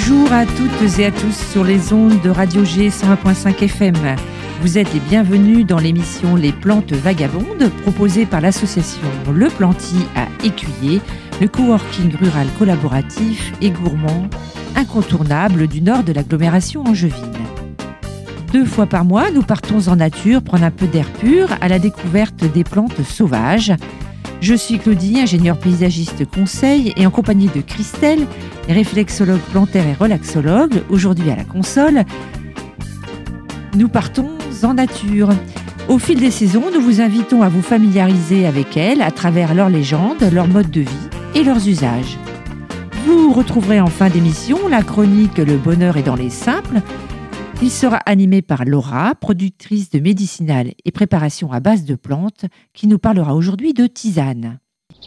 Bonjour à toutes et à tous sur les ondes de Radio G 101.5 FM. Vous êtes les bienvenus dans l'émission Les Plantes Vagabondes proposée par l'association Le Planty à Écuyer, le coworking rural collaboratif et gourmand incontournable du nord de l'agglomération angevine. 2 fois par mois, nous partons en nature prendre un peu d'air pur à la découverte des plantes sauvages. Je suis Claudie, ingénieure paysagiste conseil, et en compagnie de Christelle, réflexologue plantaire et relaxologue, aujourd'hui à la console, nous partons en nature. Au fil des saisons, nous vous invitons à vous familiariser avec elles à travers leurs légendes, leur mode de vie et leurs usages. Vous retrouverez en fin d'émission la chronique Le bonheur est dans les simples. Il sera animé par Laura, productrice de médicinales et préparations à base de plantes, qui nous parlera aujourd'hui de tisane.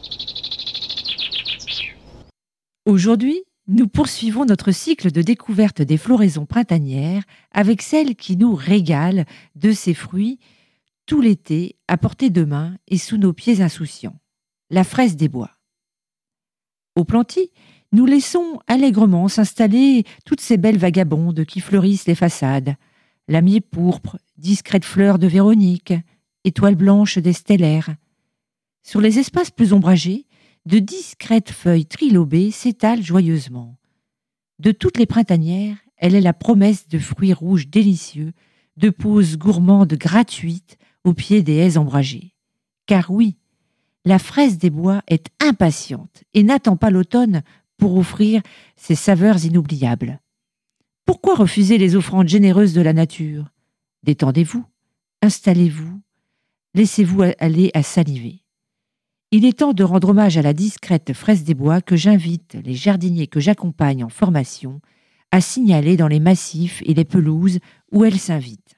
Aujourd'hui, nous poursuivons notre cycle de découverte des floraisons printanières avec celle qui nous régale de ses fruits tout l'été à portée de main et sous nos pieds insouciants. La fraise des bois. Au Planty, nous laissons allègrement s'installer toutes ces belles vagabondes qui fleurissent les façades. Lamier pourpre, discrètes fleurs de Véronique, étoiles blanches des stellaires. Sur les espaces plus ombragés, de discrètes feuilles trilobées s'étalent joyeusement. De toutes les printanières, elle est la promesse de fruits rouges délicieux, de pauses gourmandes gratuites au pied des haies ombragées. Car oui, la fraise des bois est impatiente et n'attend pas l'automne pour offrir ses saveurs inoubliables. Pourquoi refuser les offrandes généreuses de la nature ? Détendez-vous, installez-vous, laissez-vous aller à saliver. Il est temps de rendre hommage à la discrète fraise des bois que j'invite les jardiniers que j'accompagne en formation à signaler dans les massifs et les pelouses où elle s'invite.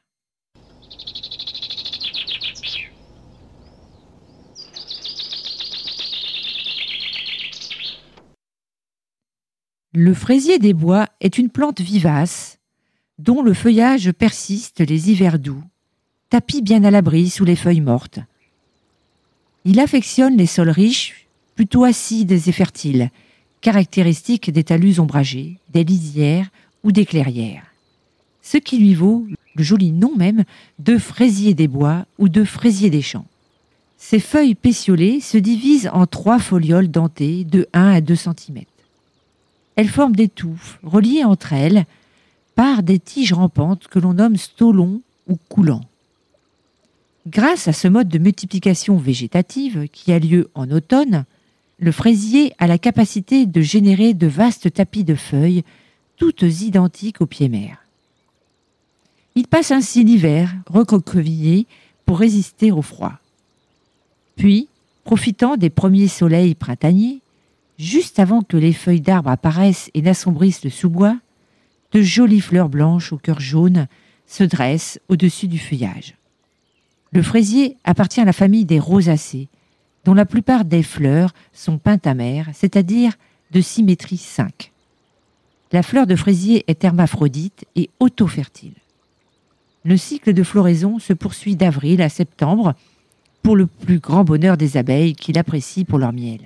Le fraisier des bois est une plante vivace dont le feuillage persiste les hivers doux, tapis bien à l'abri sous les feuilles mortes. Il affectionne les sols riches, plutôt acides et fertiles, caractéristiques des talus ombragés, des lisières ou des clairières. Ce qui lui vaut le joli nom même de fraisier des bois ou de fraisier des champs. Ses feuilles pétiolées se divisent en 3 folioles dentées de 1 à 2 cm. Elles forment des touffes reliées entre elles par des tiges rampantes que l'on nomme stolons ou coulants. Grâce à ce mode de multiplication végétative qui a lieu en automne, le fraisier a la capacité de générer de vastes tapis de feuilles, toutes identiques au pied mère. Il passe ainsi l'hiver recroquevillé pour résister au froid. Puis, profitant des premiers soleils printaniers, juste avant que les feuilles d'arbres apparaissent et n'assombrissent le sous-bois, de jolies fleurs blanches au cœur jaune se dressent au-dessus du feuillage. Le fraisier appartient à la famille des rosacées, dont la plupart des fleurs sont pentamères, c'est-à-dire de symétrie 5. La fleur de fraisier est hermaphrodite et auto-fertile. Le cycle de floraison se poursuit d'avril à septembre pour le plus grand bonheur des abeilles qui l'apprécient pour leur miel.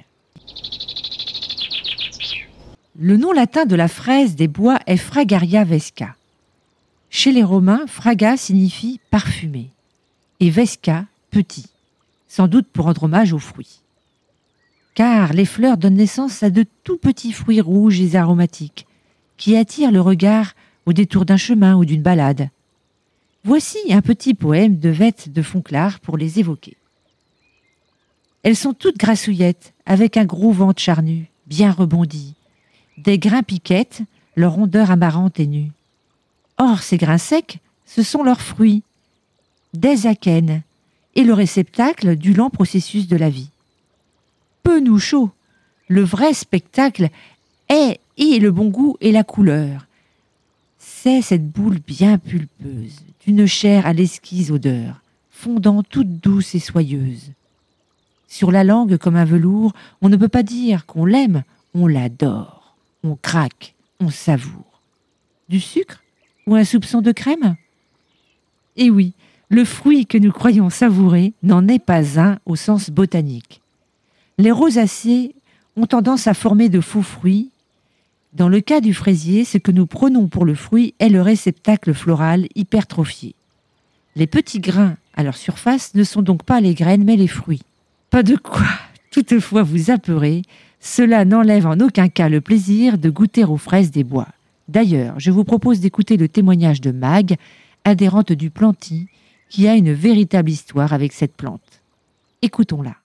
Le nom latin de la fraise des bois est Fragaria vesca. Chez les Romains, fraga signifie parfumé et vesca, petit, sans doute pour rendre hommage aux fruits. Car les fleurs donnent naissance à de tout petits fruits rouges et aromatiques qui attirent le regard au détour d'un chemin ou d'une balade. Voici un petit poème de Vette de Fonclare pour les évoquer. Elles sont toutes grassouillettes, avec un gros ventre charnu, bien rebondi. Des grains piquettes, leur rondeur amarante et nue. Or, ces grains secs, ce sont leurs fruits, des akènes, et le réceptacle du lent processus de la vie. Peu nous chaud, le vrai spectacle est et le bon goût et la couleur. C'est cette boule bien pulpeuse, d'une chair à l'exquise odeur, fondant toute douce et soyeuse. Sur la langue comme un velours, on ne peut pas dire qu'on l'aime, on l'adore. On craque, on savoure. Du sucre ou un soupçon de crème ? Eh oui, le fruit que nous croyons savourer n'en est pas un au sens botanique. Les rosacées ont tendance à former de faux fruits, Dans le cas du fraisier, ce que nous prenons pour le fruit est le réceptacle floral hypertrophié. Les petits grains à leur surface ne sont donc pas les graines mais les fruits. Pas de quoi toutefois vous apeurer, cela n'enlève en aucun cas le plaisir de goûter aux fraises des bois. D'ailleurs, je vous propose d'écouter le témoignage de Mag, adhérente du Planty, qui a une véritable histoire avec cette plante. Écoutons-la.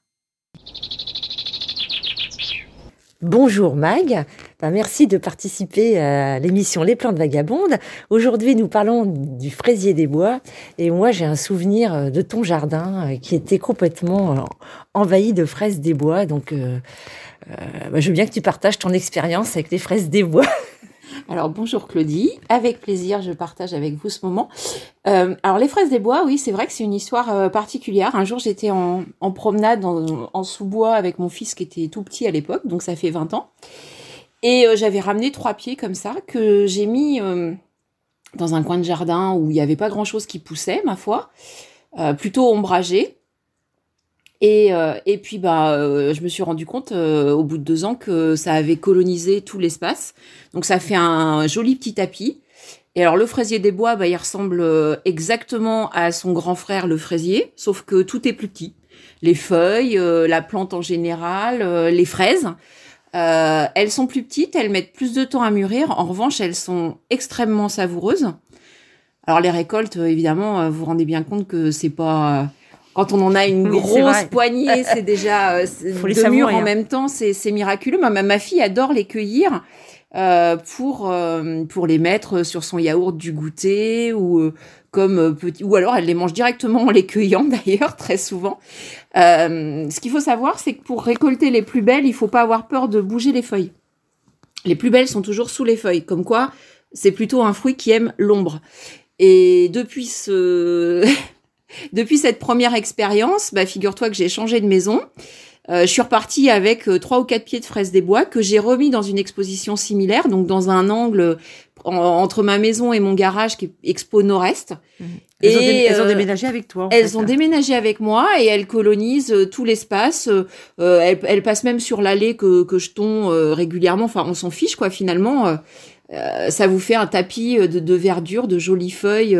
Bonjour Mag, merci de participer à l'émission Les Plantes Vagabondes. Aujourd'hui nous parlons du fraisier des bois et moi j'ai un souvenir de ton jardin qui était complètement envahi de fraises des bois. Donc je veux bien que tu partages ton expérience avec les fraises des bois. Alors bonjour Claudie, avec plaisir je partage avec vous ce moment. Alors les fraises des bois, oui c'est vrai que c'est une histoire particulière. Un jour j'étais en promenade en sous-bois avec mon fils qui était tout petit à l'époque, donc ça fait 20 ans. Et j'avais ramené 3 pieds comme ça que j'ai mis dans un coin de jardin où il n'y avait pas grand-chose qui poussait, ma foi, plutôt ombragé. Et puis je me suis rendu compte au bout de 2 ans que ça avait colonisé tout l'espace. Donc ça fait un joli petit tapis. Et alors le fraisier des bois, il ressemble exactement à son grand frère le fraisier, sauf que tout est plus petit. Les feuilles, la plante en général, les fraises, elles sont plus petites, elles mettent plus de temps à mûrir. En revanche, elles sont extrêmement savoureuses. Alors les récoltes, évidemment, vous vous rendez bien compte que c'est pas... Quand on en a une grosse poignée, c'est déjà deux mûres en même temps, c'est miraculeux. Ma fille adore les cueillir pour les mettre sur son yaourt du goûter ou ou alors elle les mange directement en les cueillant d'ailleurs très souvent. Ce qu'il faut savoir, c'est que pour récolter les plus belles, il faut pas avoir peur de bouger les feuilles. Les plus belles sont toujours sous les feuilles, comme quoi c'est plutôt un fruit qui aime l'ombre. Et depuis cette première expérience, figure-toi que j'ai changé de maison. Je suis repartie avec 3 ou 4 pieds de fraises des bois que j'ai remis dans une exposition similaire, donc dans un angle entre ma maison et mon garage qui est expo nord-est. Elles ont déménagé avec toi. Elles ont déménagé avec moi et elles colonisent tout l'espace. Elles passent même sur l'allée que je tonds régulièrement. Enfin, on s'en fiche quoi finalement. Ça vous fait un tapis de verdure, de jolies feuilles.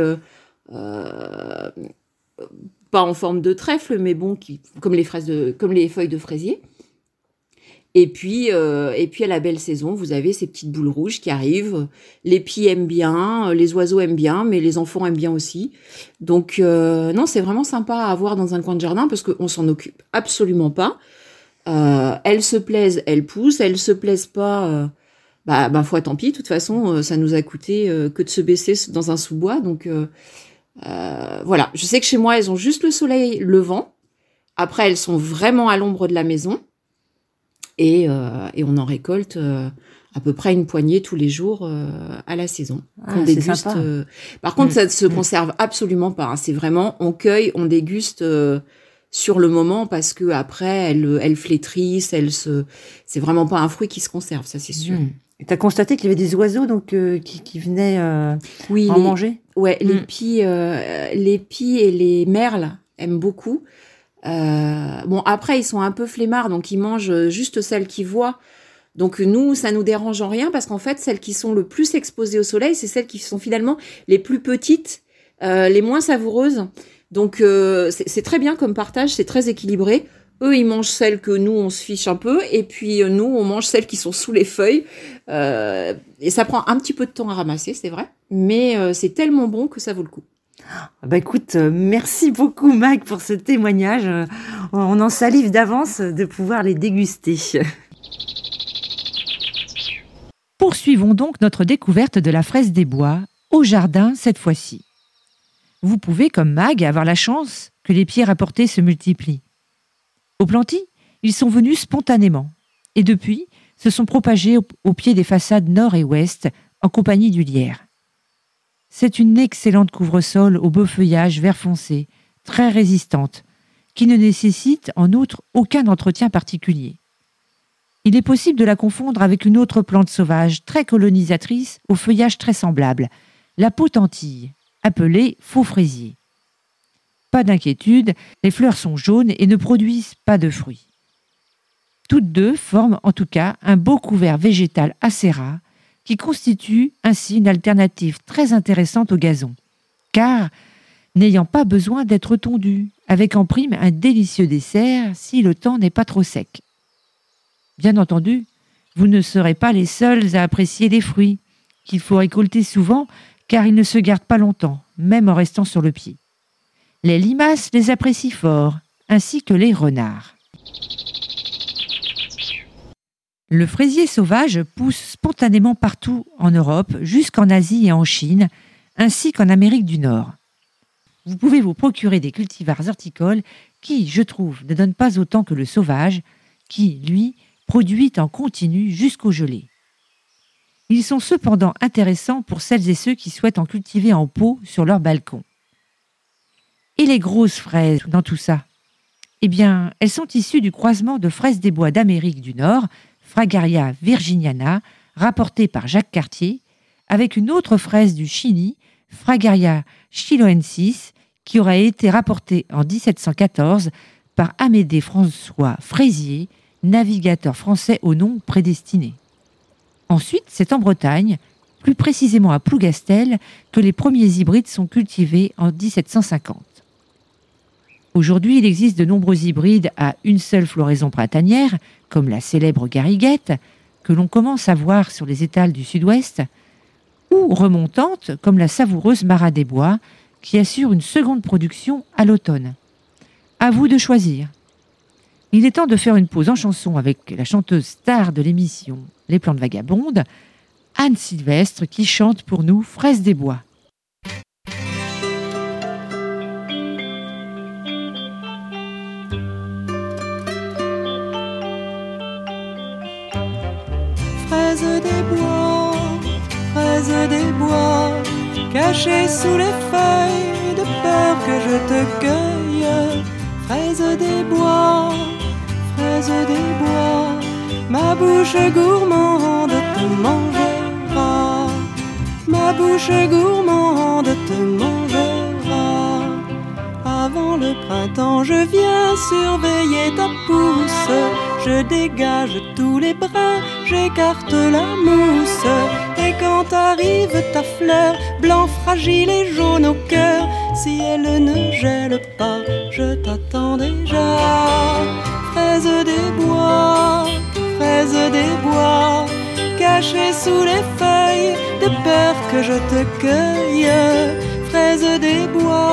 Pas en forme de trèfle, mais bon, comme les feuilles de fraisier. Et puis à la belle saison, vous avez ces petites boules rouges qui arrivent. Les pies aiment bien, les oiseaux aiment bien, mais les enfants aiment bien aussi. Donc non, c'est vraiment sympa à avoir dans un coin de jardin parce qu'on s'en occupe absolument pas. Elles se plaisent, elles poussent. Elles se plaisent pas, foi tant pis. De toute façon, ça nous a coûté que de se baisser dans un sous-bois, donc. Voilà, je sais que chez moi, elles ont juste le soleil levant. Après, elles sont vraiment à l'ombre de la maison. Et on en récolte à peu près une poignée tous les jours à la saison. On déguste. Par contre, ça ne se conserve absolument pas. Hein. C'est vraiment, on cueille, on déguste sur le moment parce que après, elles flétrissent. C'est vraiment pas un fruit qui se conserve, ça c'est sûr. Tu as constaté qu'il y avait des oiseaux donc qui venaient manger. Ouais, les pies et les merles aiment beaucoup. Après, ils sont un peu flemmards, donc ils mangent juste celles qu'ils voient. Donc nous, ça nous dérange en rien parce qu'en fait, celles qui sont le plus exposées au soleil, c'est celles qui sont finalement les plus petites, les moins savoureuses. Donc c'est très bien comme partage, c'est très équilibré. Eux, ils mangent celles que nous, on se fiche un peu. Et puis, nous, on mange celles qui sont sous les feuilles. Et ça prend un petit peu de temps à ramasser, c'est vrai. Mais c'est tellement bon que ça vaut le coup. Écoute, merci beaucoup, Mag, pour ce témoignage. On en salive d'avance de pouvoir les déguster. Poursuivons donc notre découverte de la fraise des bois, au jardin cette fois-ci. Vous pouvez, comme Mag, avoir la chance que les pieds rapportés se multiplient. Au Planty, ils sont venus spontanément et depuis se sont propagés au pied des façades nord et ouest en compagnie du lierre. C'est une excellente couvre-sol au beau feuillage vert foncé, très résistante, qui ne nécessite en outre aucun entretien particulier. Il est possible de la confondre avec une autre plante sauvage très colonisatrice au feuillage très semblable, la potentille, appelée faux fraisier. Pas d'inquiétude, les fleurs sont jaunes et ne produisent pas de fruits. Toutes deux forment en tout cas un beau couvert végétal assez rare, qui constitue ainsi une alternative très intéressante au gazon, car n'ayant pas besoin d'être tondu, avec en prime un délicieux dessert si le temps n'est pas trop sec. Bien entendu, vous ne serez pas les seuls à apprécier les fruits, qu'il faut récolter souvent car ils ne se gardent pas longtemps, même en restant sur le pied. Les limaces les apprécient fort, ainsi que les renards. Le fraisier sauvage pousse spontanément partout en Europe, jusqu'en Asie et en Chine, ainsi qu'en Amérique du Nord. Vous pouvez vous procurer des cultivars horticoles qui, je trouve, ne donnent pas autant que le sauvage, qui, lui, produit en continu jusqu'au gelé. Ils sont cependant intéressants pour celles et ceux qui souhaitent en cultiver en pot sur leur balcon. Et les grosses fraises dans tout ça? Eh bien, elles sont issues du croisement de fraises des bois d'Amérique du Nord, Fragaria virginiana, rapportée par Jacques Cartier, avec une autre fraise du Chili, Fragaria chiloensis, qui aurait été rapportée en 1714 par Amédée François Fraisier, navigateur français au nom prédestiné. Ensuite, c'est en Bretagne, plus précisément à Plougastel, que les premiers hybrides sont cultivés en 1750. Aujourd'hui, il existe de nombreux hybrides à une seule floraison printanière, comme la célèbre gariguette, que l'on commence à voir sur les étals du sud-ouest, ou remontantes, comme la savoureuse Marat des Bois, qui assure une seconde production à l'automne. À vous de choisir. Il est temps de faire une pause en chanson avec la chanteuse star de l'émission Les Plantes Vagabondes, Anne Sylvestre, qui chante pour nous Fraises des Bois. Fraises des bois, cachées sous les feuilles, de peur que je te cueille. Fraises des bois, ma bouche gourmande te mangera, ma bouche gourmande te mangera. Avant le printemps, je viens surveiller ta pousse, je dégage tous les brins, j'écarte la mousse. Et quand arrive ta fleur, blanc, fragile et jaune au cœur, si elle ne gèle pas, je t'attends déjà. Fraises des bois, cachées sous les feuilles, de peur que je te cueille. Fraises des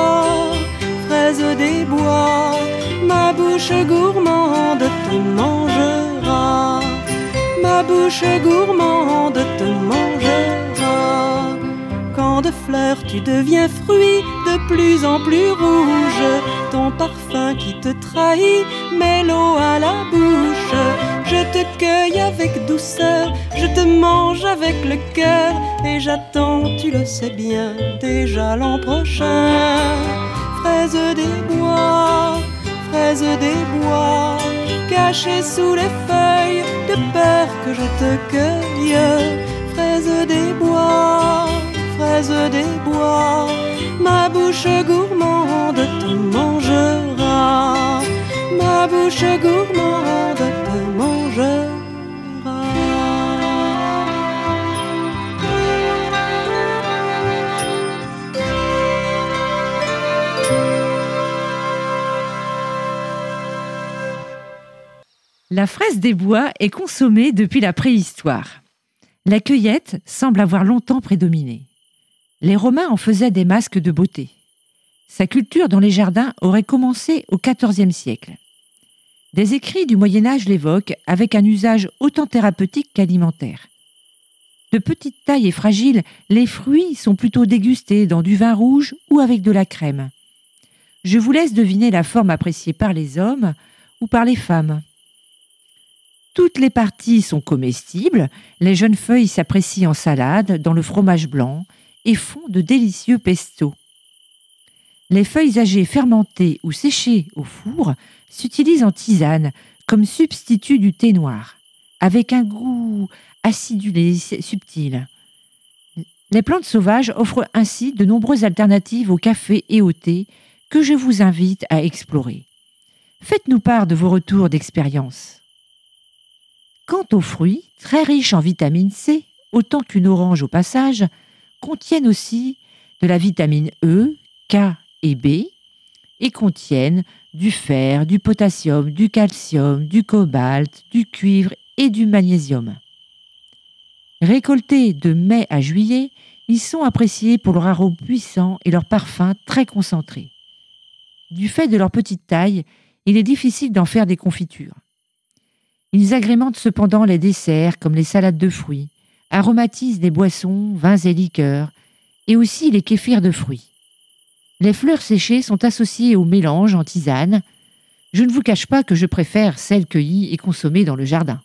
bois, ma bouche gourmande te mangera, ma bouche gourmande te mangera. Quand de fleurs tu deviens fruit, de plus en plus rouge, ton parfum qui te trahit met l'eau à la bouche. Je te cueille avec douceur, je te mange avec le cœur, et j'attends, tu le sais bien, déjà l'an prochain. Fraises des bois, cachées sous les feuilles, de peur que je te cueille. Fraises des bois, ma bouche gourmande te mangera, ma bouche gourmande te mangera. La fraise des bois est consommée depuis la préhistoire. La cueillette semble avoir longtemps prédominé. Les Romains en faisaient des masques de beauté. Sa culture dans les jardins aurait commencé au XIVe siècle. Des écrits du Moyen-Âge l'évoquent avec un usage autant thérapeutique qu'alimentaire. De petite taille et fragile, les fruits sont plutôt dégustés dans du vin rouge ou avec de la crème. Je vous laisse deviner la forme appréciée par les hommes ou par les femmes. Toutes les parties sont comestibles, les jeunes feuilles s'apprécient en salade, dans le fromage blanc, et font de délicieux pestos. Les feuilles âgées fermentées ou séchées au four s'utilisent en tisane comme substitut du thé noir, avec un goût acidulé subtil. Les plantes sauvages offrent ainsi de nombreuses alternatives au café et au thé que je vous invite à explorer. Faites-nous part de vos retours d'expérience. Quant aux fruits, très riches en vitamine C, autant qu'une orange au passage, contiennent aussi de la vitamine E, K et B, et contiennent du fer, du potassium, du calcium, du cobalt, du cuivre et du magnésium. Récoltés de mai à juillet, ils sont appréciés pour leur arôme puissant et leur parfum très concentré. Du fait de leur petite taille, il est difficile d'en faire des confitures. Ils agrémentent cependant les desserts comme les salades de fruits, aromatisent les boissons, vins et liqueurs, et aussi les kéfirs de fruits. Les fleurs séchées sont associées au mélange en tisane. Je ne vous cache pas que je préfère celles cueillies et consommées dans le jardin.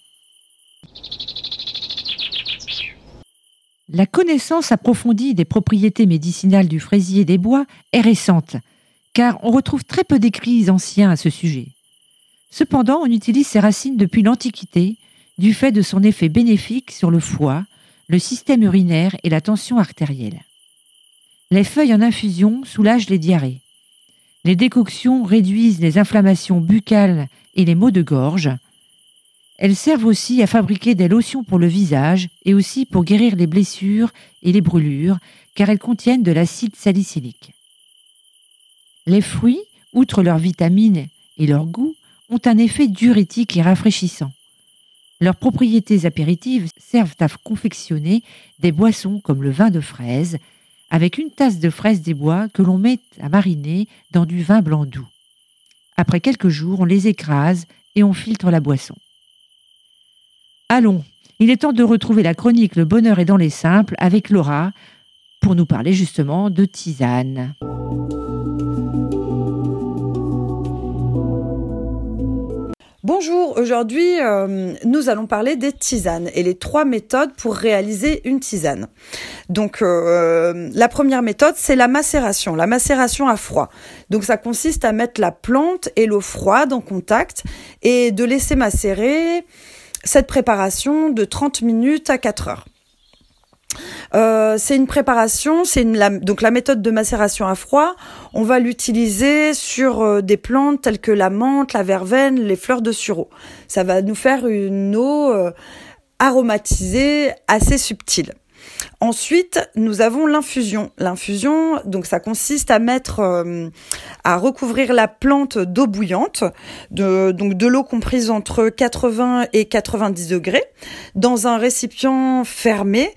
La connaissance approfondie des propriétés médicinales du fraisier des bois est récente, car on retrouve très peu d'écrits anciens à ce sujet. Cependant, on utilise ses racines depuis l'Antiquité, du fait de son effet bénéfique sur le foie, le système urinaire et la tension artérielle. Les feuilles en infusion soulagent les diarrhées. Les décoctions réduisent les inflammations buccales et les maux de gorge. Elles servent aussi à fabriquer des lotions pour le visage et aussi pour guérir les blessures et les brûlures, car elles contiennent de l'acide salicylique. Les fruits, outre leurs vitamines et leur goût, ont un effet diurétique et rafraîchissant. Leurs propriétés apéritives servent à confectionner des boissons comme le vin de fraise, avec une tasse de fraises des bois que l'on met à mariner dans du vin blanc doux. Après quelques jours, on les écrase et on filtre la boisson. Allons, il est temps de retrouver la chronique Le bonheur est dans les simples avec Laura pour nous parler justement de tisane. Bonjour, aujourd'hui nous allons parler des tisanes et les 3 méthodes pour réaliser une tisane. Donc la première méthode, c'est la macération à froid. Donc ça consiste à mettre la plante et l'eau froide en contact et de laisser macérer cette préparation de 30 minutes à 4 heures. C'est une préparation, donc la méthode de macération à froid, on va l'utiliser sur des plantes telles que la menthe, la verveine, les fleurs de sureau. Ça va nous faire une eau aromatisée assez subtile. Ensuite, nous avons l'infusion. L'infusion, donc ça consiste à recouvrir la plante d'eau bouillante, donc de l'eau comprise entre 80 et 90 degrés, dans un récipient fermé.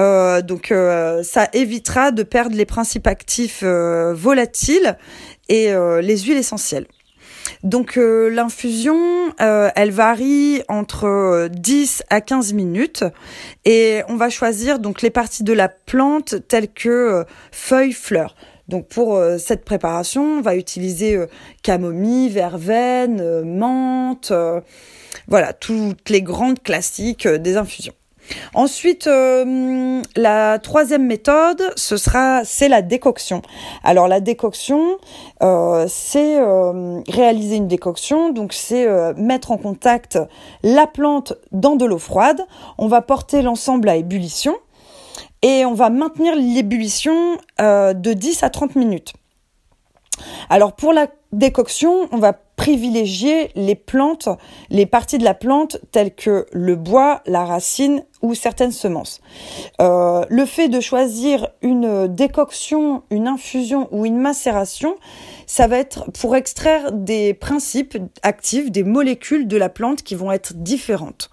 Ça évitera de perdre les principes actifs volatiles et les huiles essentielles. Donc l'infusion, elle varie entre 10 à 15 minutes et on va choisir donc les parties de la plante telles que feuilles, fleurs. Donc pour cette préparation, on va utiliser camomille, verveine, menthe, voilà, toutes les grandes classiques des infusions. Ensuite, la 3e méthode, c'est la décoction. Alors la décoction, c'est réaliser une décoction, donc c'est mettre en contact la plante dans de l'eau froide. On va porter l'ensemble à ébullition et on va maintenir l'ébullition de 10 à 30 minutes. Alors pour la décoction, on va privilégier les parties de la plante telles que le bois, la racine ou certaines semences. Le fait de choisir une décoction, une infusion ou une macération, ça va être pour extraire des principes actifs, des molécules de la plante qui vont être différentes.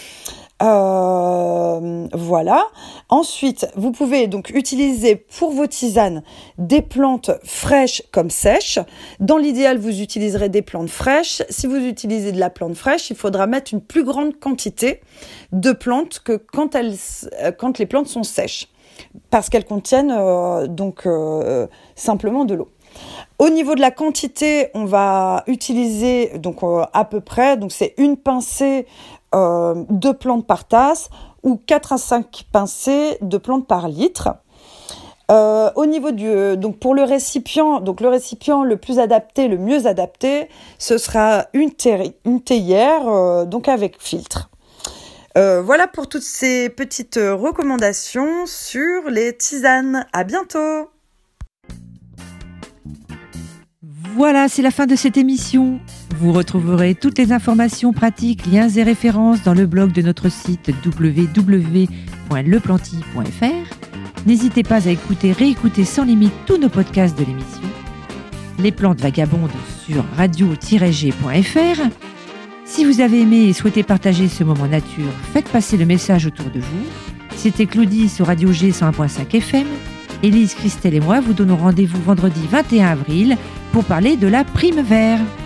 Voilà. Ensuite, vous pouvez donc utiliser pour vos tisanes des plantes fraîches comme sèches. Dans l'idéal, vous utiliserez des plantes fraîches. Si vous utilisez de la plante fraîche, il faudra mettre une plus grande quantité de plantes que quand les plantes sont sèches, parce qu'elles contiennent simplement de l'eau. Au niveau de la quantité, on va utiliser à peu près, donc c'est une pincée de plantes par tasse ou 4 à 5 pincées de plantes par litre. Au niveau donc pour le récipient le plus adapté, le mieux adapté, ce sera une théière donc avec filtre. Voilà pour toutes ces petites recommandations sur les tisanes. À bientôt. Voilà, c'est la fin de cette émission. Vous retrouverez toutes les informations pratiques, liens et références dans le blog de notre site www.leplanty.fr. N'hésitez pas à réécouter sans limite tous nos podcasts de l'émission. Les plantes vagabondes sur radio-g.fr. Si vous avez aimé et souhaitez partager ce moment nature, faites passer le message autour de vous. C'était Claudie sur Radio G 101.5 FM. Élise, Christelle et moi vous donnons rendez-vous vendredi 21 avril pour parler de la prime vert.